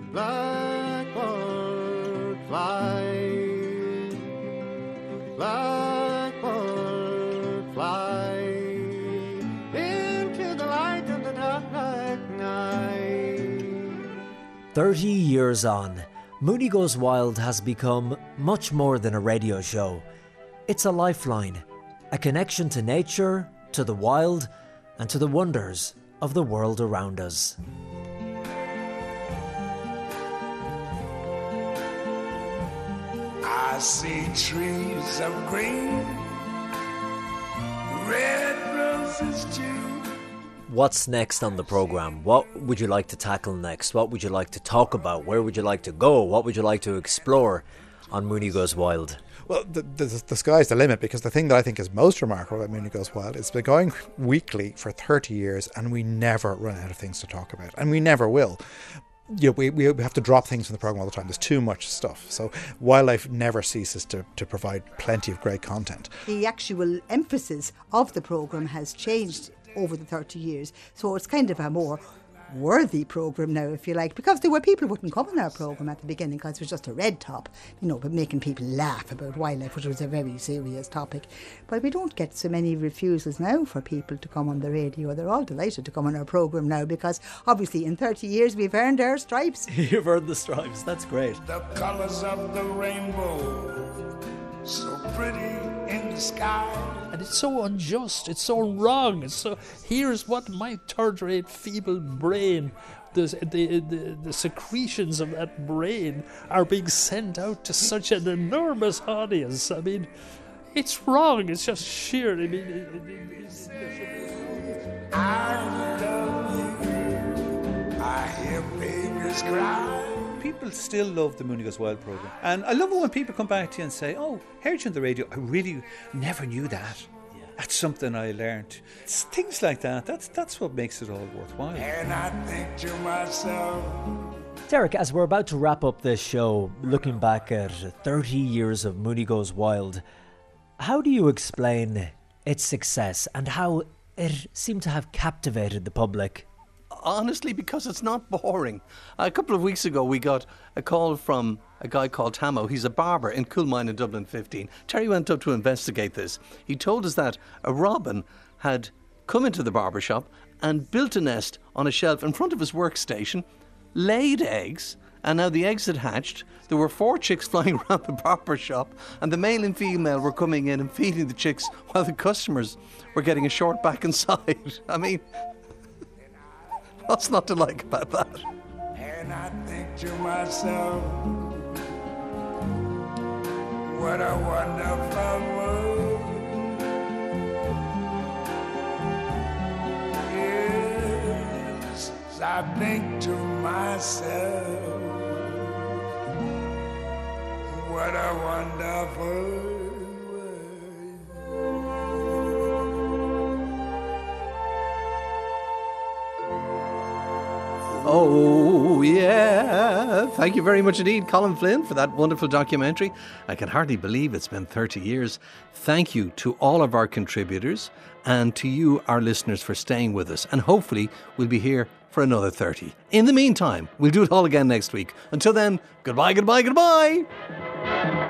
Blackbird, fly. Blackbird, fly. Into the light of the dark night. Thirty years on, Mooney Goes Wild has become much more than a radio show. It's a lifeline, a connection to nature to the wild, and to the wonders of the world around us. I see trees of green, red roses too. What's next on the programme? What would you like to tackle next? What would you like to talk about? Where would you like to go? What would you like to explore on Mooney Goes Wild? Well, the, the, the sky's the limit, because the thing that I think is most remarkable about Mooney Goes Wild is it's been going weekly for thirty years and we never run out of things to talk about, and we never will. You know, we, we have to drop things from the programme all the time. There's too much stuff. So Wildlife never ceases to, to provide plenty of great content. The actual emphasis of the programme has changed over the thirty years, so it's kind of a more worthy programme now, if you like, because there were people who wouldn't come on our programme at the beginning because it was just a red top, you know, but making people laugh about wildlife, which was a very serious topic. But we don't get so many refusals now for people to come on the radio. They're all delighted to come on our programme now, because obviously in thirty years we've earned our stripes. You've earned the stripes, that's great. The colours of the rainbow, so pretty in the sky. And it's so unjust, it's so wrong. It's so, here's what my third-rate feeble brain, the, the, the, the secretions of that brain are being sent out to such an enormous audience. I mean, it's wrong, it's just sheer. I mean, it, it, it's, I love you, I hear babies cry. People still love the Mooney Goes Wild programme, and I love it when people come back to you and say, oh, heard you on the radio, I really never knew that. Yeah. That's something I learned. It's things like that, that's that's what makes it all worthwhile. And I think to myself, Derek, as we're about to wrap up this show, looking back at thirty years of Mooney Goes Wild, how do you explain its success and how it seemed to have captivated the public? Honestly, because it's not boring. A couple of weeks ago we got a call from a guy called Tamo. He's a barber in Coolmine in Dublin fifteen. Terry went up to investigate this. He told us that a robin had come into the barber shop and built a nest on a shelf in front of his workstation, laid eggs, and now the eggs had hatched. There were four chicks flying around the barber shop, and the male and female were coming in and feeding the chicks while the customers were getting a short back and side. I mean, what's not to like about that? and I think to myself, what a wonderful world. Yes, I think to myself, what a wonderful Oh, yeah. Thank you very much indeed, Colin Flynn, for that wonderful documentary. I can hardly believe it's been thirty years. Thank you to all of our contributors and to you, our listeners, for staying with us. And hopefully we'll be here for another thirty. In the meantime, we'll do it all again next week. Until then, goodbye, goodbye, goodbye.